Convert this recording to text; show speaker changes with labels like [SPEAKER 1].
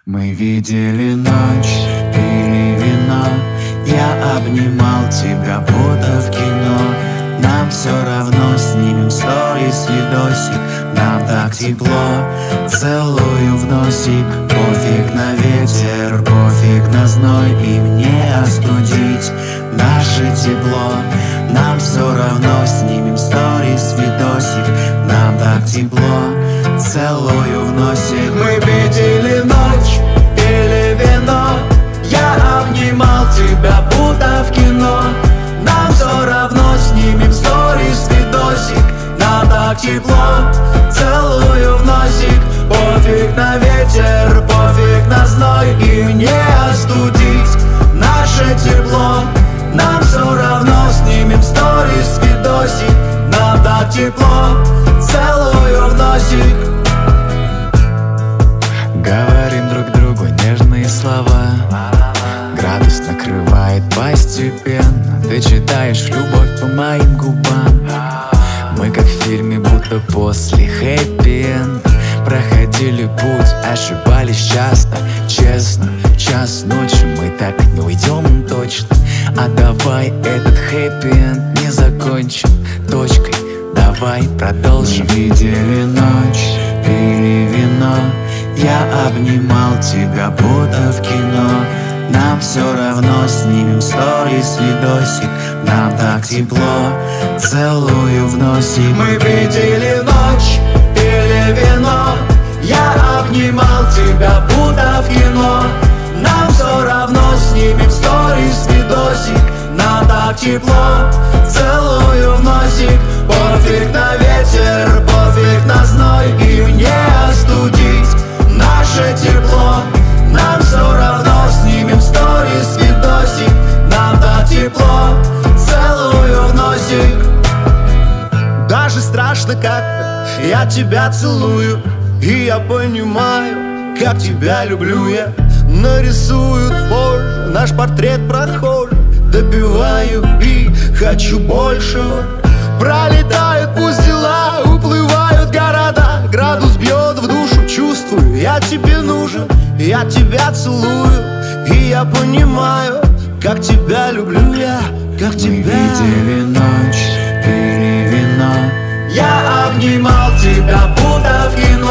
[SPEAKER 1] Мы видели ночь, пили вино, я обнимал тебя, будто в кино. Нам все равно, снимем сторис, видосик. Нам так тепло, целую в носик. Пофиг на ветер, пофиг на зной, им не остудить наше тепло. Нам все равно, снимем сторис, видосик. Нам так тепло, целую в носик. Мы видели ночь, пили вино, я обнимал тебя, будто в кино. Нам все равно, снимем сторис, видосик. Нам так тепло, целую в носик. Пофиг на ветер, пофиг на зной, и не остудить наше тепло. Нам все равно, снимем сторис, видосик. Нам так тепло, целую в носик.
[SPEAKER 2] Говорим друг другу нежные слова, градус накрывает постепенно. Ты читаешь любовь по моим губам. Мы как в фильме, будто после хэппи-энд. Проходили путь, ошибались часто. Честно, час ночи мы так не уйдем точно. А давай этот хэппи-энд не закончим точкой. Давай продолжим.
[SPEAKER 1] Мы видели ночь, пили вино, я обнимал тебя, будто в кино. Нам все равно, снимем сторис, видосик. Нам так тепло, целую в носик. Мы видели ночь, пили вино, я обнимал тебя, будто в кино. Нам все равно, снимем сторис, видосик. Нам так тепло, целую в носик. Пофиг на ветер, пофиг на зной, и не остудить наше тепло. Нам все равно, снимем сторис, видосик. Нам так тепло, целую в носик.
[SPEAKER 3] Даже страшно как-то, я тебя целую. И я понимаю, как тебя люблю я. Нарисуют позже наш портрет прохожий. Допиваю и хочу большего. Пролетают пусть дела, уплывают города. Градус бьет в душу, чувствую, я тебе нужен. Я тебя целую, и я понимаю, как тебя люблю я, как тебя.
[SPEAKER 1] Мы видели ночь, пили вино,
[SPEAKER 3] я обнимал тебя, будто в кино.